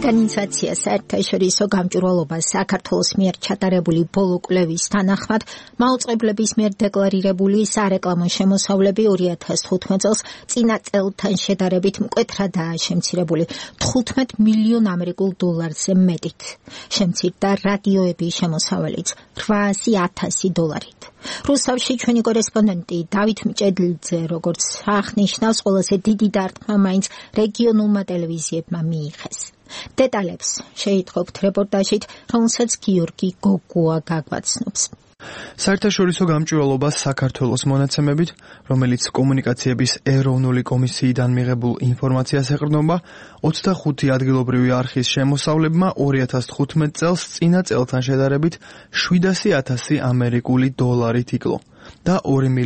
ორგანიზაცია საერთაშორისო გამჭვირვალობას საქართველოს მიერ ჩატარებული ბოლო კვლევის თანახმად მაუწყებლების მიერ დეკლარირებული სარეკლამო შემოსავლები 2015 წელს წინა წელთან შედარებით მკვეთრადაა შემცირებული 15 მილიონ ამერიკულ დოლარზე მეტით. შემცირდა რადიოების შემოსავალიც 800,000 დოლარით. რუსთავში ჩვენი კორესპონდენტი დავით მჭედლიძე როგორც აღნიშნავს, ყველაზე დიდი დარტყმა მაინც რეგიონულმა ტელევიზიებმა მიიღეს. დეტალებს შეითხოვთ რეპორტაჟით, რომელსაც გიორგი გოგუა გაგვაცნობს. საერთაშორისო გამჭვირვალობას საქართველოს მონაცემებით, რომელიც კომუნიკაციების ეროვნული კომისიიდან მიღებულ ინფორმაციას ეყრდნობა, 25 ადგილობრივი არხის შემოსავლებმა 2015 წელს წინა წელთან შედარებით 700,000 ამერიკული დოლარით იკლო და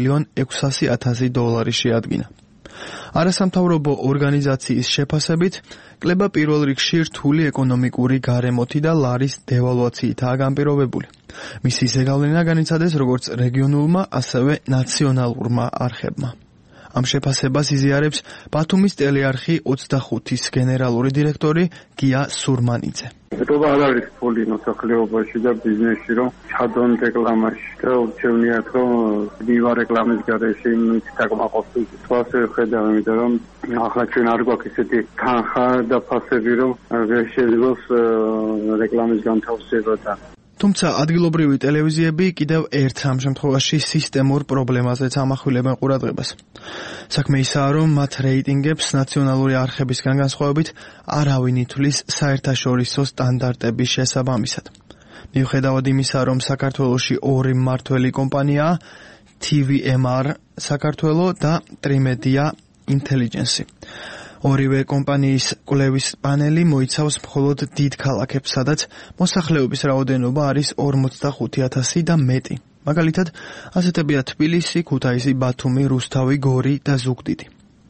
2,600,000 დოლარი შეადგინა. არასამთავრობო ორგანიზაციის შეფასებით, კლება პირველ რიგში რთული ეკონომიკური გარემოთი და ლარის დევალვაციითაა განპირობებული. მისი ზეგავლენა განიცადეს როგორც რეგიონულმა, ასევე ნაციონალურმა არხებმა. ამ შეფასებას იზიარებს ბათუმის ტელეარხი 25-ის გენერალური დირექტორი გია სურმანიძე. ეტობა არ არის ფული მოსახლეობაში და ბიზნესში, რომ ჩადონ რეკლამაში და ურჩევნიათ, რომ მივა რეკლამის გარეშე იმით დაკმაყოფილ. თვალს ხედავ, იმიტომ რომ ახლა ჩვენ არ გვაქვს ისეთი თანხა და ფასები, რომ ვერ შეძლოს რეკლამის განთავსება და თუმცა ადგილობრივი ტელევიზიები კიდევ ერთ ამ შემთხვევაში სისტემურ პრობლემაზეც ამახვილებენ ყურადღებას. საქმე ისაა, რომ მათ რეიტინგებს ნაციონალური არხებისგან განსხვავებით არავინ ითვლის საერთაშორისო სტანდარტების შესაბამისად. მიუხედავად იმისა, რომ საქართველოში ორი მმართველი კომპანიაა TVMR საქართველო და Trimedia Intelligence. ორივე კომპანიის კვლევის პანელი მოიცავს მხოლოდ დიდ ქალაქებს, სადაც მოსახლეობის რაოდენობა არის 45,000 და მეტი. მაგალითად, ასეთებია თბილისი, ქუთაისი, ბათუმი, რუსთავი, გორი და ზუგდიდი.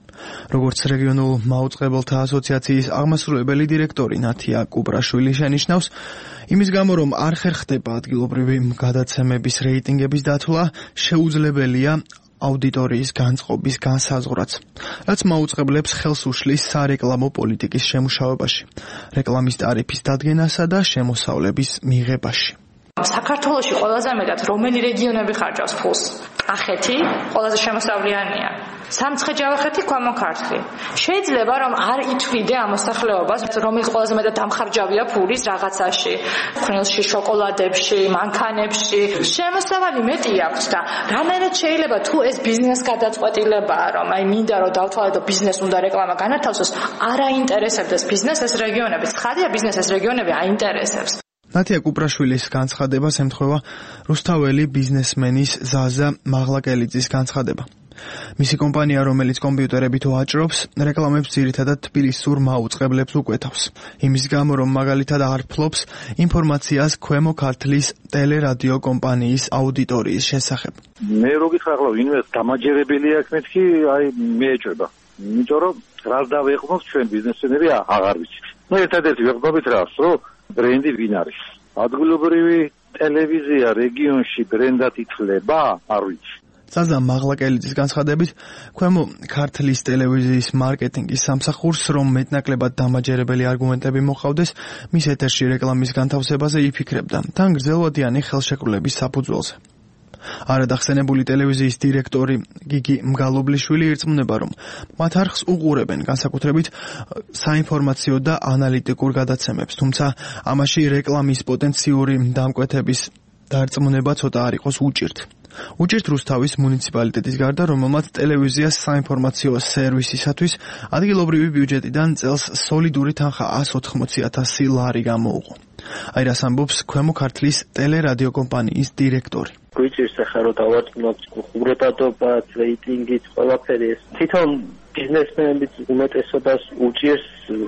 როგორც რეგიონულ მაუწყებელთა ასოციაციის აღმასრულებელი დირექტორი ნათია კუბრაშვილი შენიშნავს, იმის გამო, რომ არ ხერხდება ადგილობრივი გადაცემების რეიტინგების დათვლა, შეუძლებელია აუდიტორიის განწყობის განსაზღვრაც, რაც მაუწყებლებს ხელს უშლის სარეკლამო პოლიტიკის შემუშავებაში, რეკლამის ტარიფის დადგენასა და შემოსავლების მიღებაში. საქართველოში ყველაზე მეტად რომელი რეგიონები ხარჯავს ფულს? კახეთი ყველაზე შემოსავლიანია. სამცხე-ჯავახეთი, ქვემო ქართლი. შეიძლება რომ არ ითვლიდე ამ მოსახლეობას, რომელიც ყველაზე მეტად დამხარჯავია ფულის რაღაცაში, ხრილში, შოკოლადებში, მანქანებში. შემოსავალი მეტი აქვს და რანაირად შეიძლება თუ ეს ბიზნეს გადაწყვეტილებაა, რომ აი მინდა რომ დავთვალე და ბიზნეს უნდა რეკლამა განათავსოს, არ აინტერესებდეს ბიზნეს ეს რეგიონები. ცხადია ბიზნეს ეს რეგიონები აინტერესებს. ნათია კუბრაშვილის განცხადებას ემთხვევა რუსთაველი ბიზნესმენის ზაზა მაღლაკელიძის განცხადება. მისი კომპანია, რომელიც კომპიუტერებით ვაჭრობს, რეკლამებს ძირითადად თბილისურ მაუწყებლებს უკვეთავს. იმის გამო, რომ მაგალითად არ ფლობს ინფორმაციას ქვემო ქართლის ტელერადიო კომპანიის აუდიტორიის შესახებ. მე რო გითხრა ახლა ვინმე დამაჯერებელი აქვს მეთქი, აი მეეჭვება. იმიტომ რომ რას დავეყნოთ ჩვენ ბიზნესმენები აღარ ვიცით. ერთადერთი ვეყნობით რას, რომ ბრენდი ვინ არის? ადგილობრივი ტელევიზია რეგიონში ბრენდად ითვლება? არ ვიცი. ზაზა მაღლაკელიძის განცხადებით, ქვემო ქართლის ტელევიზიის მარკეტინგის სამსახურს, რომ მეტნაკლებად დამაჯერებელი არგუმენტები მოჰყავდეს, მის ეთერში რეკლამის განთავსებაზე იფიქრებდა, თან გრძელვადიანი ხელშეკრულების საფუძველზე. არადახსენებული ტელევიზიის დირექტორი გიგი მგალობლიშვილი ირწმუნება, რომ მათ არხს უყურებენ განსაკუთრებით საინფორმაციო და ანალიტიკურ გადაცემებს, თუმცა ამაში რეკლამის პოტენციური დამკვეთების დარწმუნება ცოტა არ იყოს უჭირთ. უჭირთ რუსთავის მუნიციპალიტეტის გარდა, რომელმაც ტელევიზიას საინფორმაციო სერვისისათვის ადგილობრივი ბიუჯეტიდან წელს სოლიდური თანხა 180,000 ლარი გამოუყო. აი რას ამბობს ქვემო ქართლის ტელერადიო კომპანიის დირექტორი. გვიჭირს ახლა რომ დავარწმუნოთ ყურადღებაც, რეიტინგიც, ყველაფერი ეს. თვითონ ბიზნესმენებიც უმეტესობას უჭირს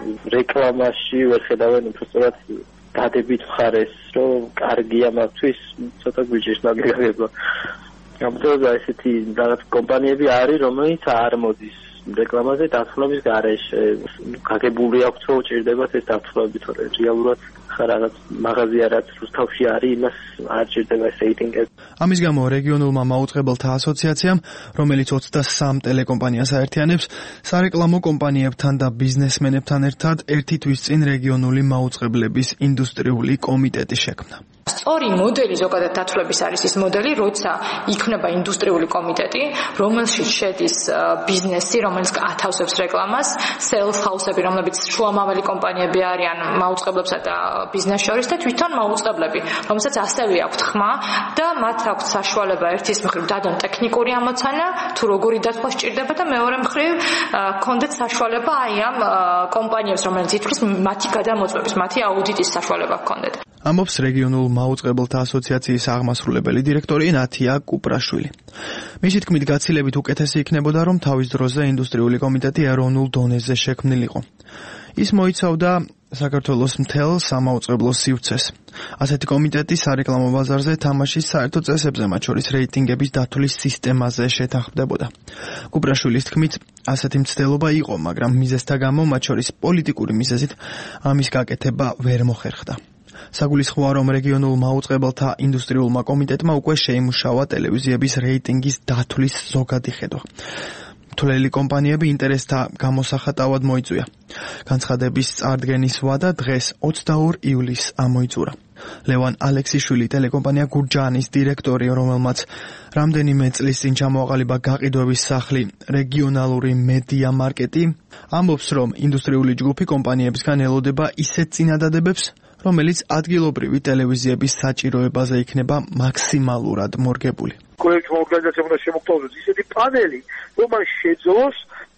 რეკლამაში, ვერ ხედავენ უბრალოდ დადებით მხარეს, რომ კარგია მათთვის, ცოტა გვიჭირს მაგერება. ამიტომ ესეთი რაღაც კომპანიები არის, რომელიც არ მოდის რეკლამაზე დათვლების გარეშე. გაგებული აქვს რომ ჭირდებათ ეს დათვლები, თორე რეალურად რაღაც მაღაზია რაც რუსთავში არის, იმას არ ჭირდება ეს რეიტინგები. ამის გამო რეგიონულმა მაუწყებელთა ასოციაციამ, რომელიც 23 ტელეკომპანიას აერთიანებს, სარეკლამო კომპანიებთან და ბიზნესმენებთან ერთად ერთი თვის წინ რეგიონული მაუწყებლების ინდუსტრიული კომიტეტი შექმნა. სწორი მოდელი ზოგადად დათვლების არის ის მოდელი, როცა იქნება ინდუსტრიული კომიტეტი, რომელშიც შედის ბიზნესი, რომელიც ათავსებს რეკლამას, sales house-ები, რომლებიც შუამავალი კომპანიები არიან მაუწყებლებსა და ბიზნეს შორის და თვითონ მაუწყებლები, რომელსაც ასევე აქვთ ხმა და მათ აქვთ საშუალება ერთის მხრივ დადონ ტექნიკური ამოცანა, თუ როგორი დათვლა სჭირდება და მეორე მხრივ კონდეთ საშუალება აი ამ კომპანიებს, რომელიც ითვლის მათი გადამოწმების, მათი აუდიტის საშუალება ჰქონდეთ. ამბობს რეგიონულ მაუწყებელთა ასოციაციის აღმასრულებელი დირექტორი ნათია კუპრაშვილი. მისი თქმით, გაცილებით უკეთესი იქნებოდა, რომ თავის დროზე ინდუსტრიული კომიტეტი ეროვნულ დონეზე შექმნილიყო. ის მოიცავდა საქართველოს მთელ სამაუწყებლო სივრცეს. ასეთი კომიტეტი სარეკლამო ბაზარზე თამაშის საერთო წესებზე, მათ შორის რეიტინგების დათვლის სისტემაზე შეთანხმდებოდა. კუპრაშვილის თქმით, ასეთი მცდელობა იყო, მაგრამ მიზეზთა გამო, მათ შორის პოლიტიკური მიზეზით, ამის გაკეთება ვერ მოხერხდა. საგულისხმოა, რომ რეგიონულ მაუწყებელთა ინდუსტრიულმა კომიტეტმა უკვე შეიმუშავა ტელევიზიების რეიტინგის დათვლის ზოგადი ხედვა. მთლელი კომპანიები ინტერესთა გამოსახატავად მოიწვია. განცხადების წარდგენის ვადა დღეს 22 ივლისს ამოიწურა. ლევან ალექსიშვილი ტელეკომპანია გურჯაანის დირექტორი, რომელმაც რამდენიმე წლის წინ ჩამოაყალიბა გაყიდვების სახლი რეგიონალური მედია მარკეტი, ამბობს, რომ ინდუსტრიული ჯგუფი კომპანიებისგან ელოდება ისეთ წინადადებებს, რომელიც ადგილობრივი ტელევიზიების საჭიროებაზე იქნება მაქსიმალურად მორგებული. კოლექტივ ორგანიზაციამ უნდა შემოგთავაზოს ისეთი პანელი, რომ მან შეძლოს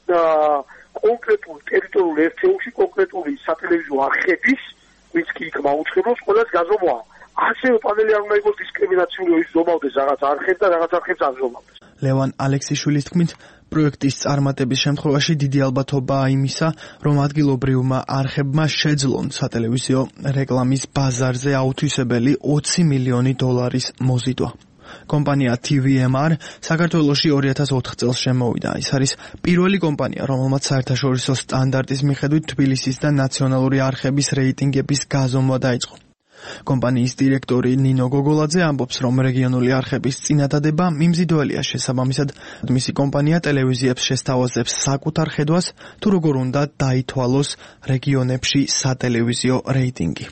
კონკრეტულ ტერიტორიულ ერთეულში კონკრეტული სატელევიზიო არხების, ვინც კი იქ მაუწყებლობს, ყველას გაზომვა. ასევე პანელი არ უნდა იყოს დისკრიმინაციული, ის ზომავდეს რაღაც არხებს და რაღაც არხებს არ ზომავდეს. ლევან ალექსიშვილის თქმით, პროექტის წარმატების შემთხვევაში დიდი ალბათობაა იმისა, რომ ადგილობრივმა არხებმა შეძლონ სატელევიზიო რეკლამის ბაზარზე აუთვისებელი 20 მილიონი დოლარის მოზიდვა. კომპანია TVMR საქართველოში 2004 წელს შემოვიდა. ის არის პირველი კომპანია, რომელმაც საერთაშორისო სტანდარტის მიხედვით თბილისის და ნაციონალური არხების რეიტინგების გაზომვა დაიწყო. კომპანიის დირექტორი ნინო გოგოლაძე ამბობს, რომ რეგიონული არხების წინადადება მიმზიდველია, შესაბამისად მისი კომპანია ტელევიზიებს შესთავაზებს საკუთარ ხედვას, თუ როგორ უნდა დაითვალოს რეგიონებში სატელევიზიო რეიტინგი.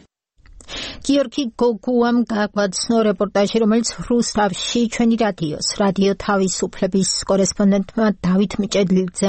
გიორგი გოგუამ გაგვაცნო რეპორტაჟი, რომელიც რუსთავში ჩვენი რადიო თავისუფლების კორესპონდენტმა დავით მიჭედლიძე